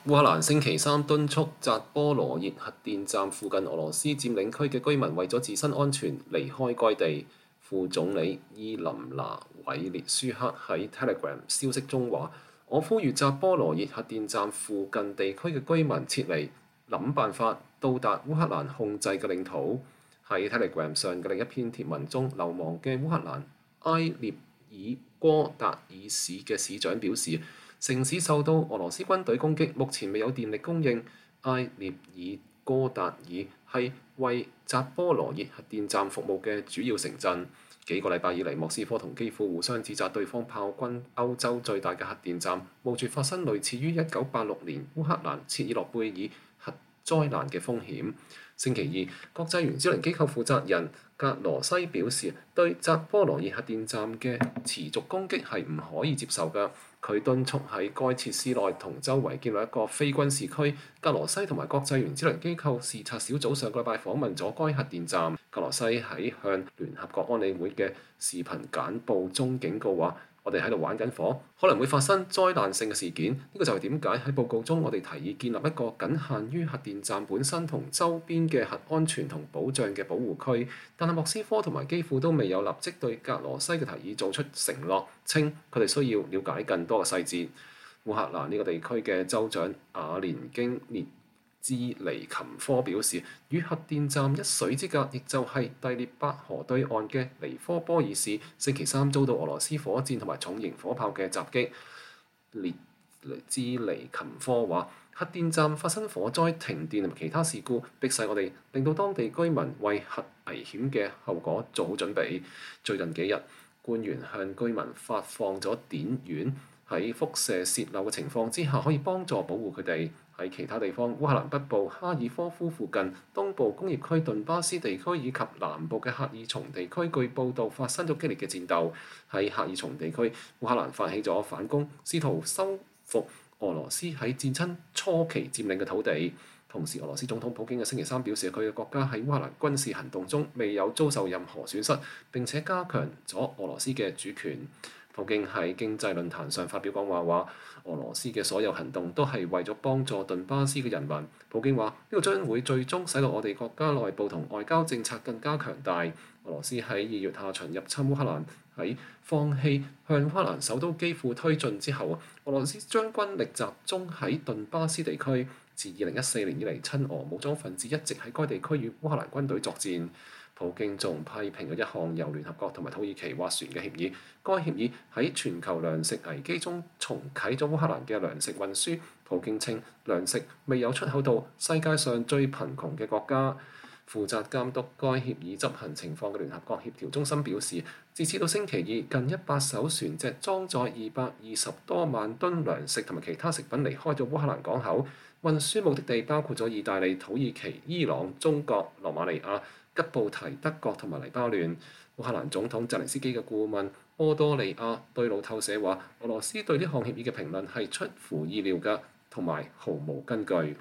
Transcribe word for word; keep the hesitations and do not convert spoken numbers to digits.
烏克蘭星期三敦促扎波羅熱核電站附近俄羅斯佔領區嘅居民為咗自身安全離開該地。副總理伊琳娜·韋列舒克喺 Telegram 消息中話：我呼籲扎波羅熱核電站附近地區嘅居民撤離，諗辦法到達烏克蘭控制嘅領土。喺 Telegram 上嘅另一篇貼文中，流亡嘅烏克蘭埃涅爾戈達爾市嘅市長表示，城市受到俄羅斯軍隊攻擊，目前未有電力供應。埃涅爾戈達爾係為扎波羅熱核電站服務嘅主要城鎮。幾個禮拜以嚟，莫斯科同基輔互相指責對方炮轟歐洲最大嘅核電站，冒住發生類似於一九八六年烏克蘭切爾諾貝爾核災難嘅風險。星期二，國際原子能機構負責人格羅西表示，對扎波羅熱核電站嘅持續攻擊係唔可以接受嘅。佢敦促喺該設施內同周圍建立一個非軍事區。格羅西同埋國際原子能機構視察小組上個禮拜訪問咗該核電站。格羅西喺向聯合國安理會嘅視頻簡報中警告話：我哋喺度玩緊火，可能會發生災難性嘅事件。呢、這個就係點解喺報告中我哋提議建立一個僅限於核電站本身同周邊嘅核安全同保障嘅保護區。但係莫斯科同埋基輔都未有立即對格羅西嘅提議做出承諾，稱佢哋需要了解更多嘅細節。烏克蘭呢個地區嘅州長瓦連京列茲尼琴科表示，與核電站一水之隔，亦就係第聶伯河對岸嘅尼科波爾市，星期三遭到俄羅斯火箭同埋重型火炮嘅襲擊。列茲尼琴科話：核電站發生火災、停電同其他事故，迫使我哋令到當地居民為核危險嘅後果做好準備。最近幾日，官員向居民發放咗電丸，喺輻射洩漏嘅情況之下，可以幫助保護佢哋。喺其他地方，烏克蘭北部哈爾科夫附近、東部工業區頓巴斯地區以及南部嘅赫爾松地區，據報道發生咗激烈嘅戰鬥。喺赫爾松地區，烏克蘭發起咗反攻，試圖收復俄羅斯喺戰爭初期佔領嘅土地。同時，俄羅斯總統普京嘅星期三表示，佢嘅國家喺烏克蘭軍事行動中未有遭受任何損失，並且加強咗俄羅斯嘅主權。普京喺經濟論壇上發表講話，話俄羅斯嘅所有行動都係為咗幫助頓巴斯嘅人民。普京話：呢個將會最終使到我哋國家內部同外交政策更加強大。俄羅斯喺二月下旬入侵烏克蘭，喺放棄向烏克蘭首都基輔推進之後，俄羅斯將軍力集中喺頓巴斯地區。自二零一四年以嚟，親俄武裝分子一直喺該地區與烏克蘭軍隊作戰。普京仲批評咗一項由聯合國同埋土耳其斡旋嘅協議，該協議喺全球糧食危機中重啟咗烏克蘭嘅糧食運輸。普京稱糧食未有出口到世界上最貧窮嘅國家。負責監督該協議執行情況嘅聯合國協調中心表示，截至到星期二，近一百艘船隻裝載二百二十多萬噸糧食同埋其他食品離開咗烏克蘭港口。運輸目的地包括咗意大利、土耳其、伊朗、中國、羅馬尼亞、吉布提、德國同埋黎巴嫩。烏克蘭總統澤連斯基嘅顧問波多利亞對路透社話：俄羅斯對呢項協議嘅評論係出乎意料嘅，同埋毫無根據。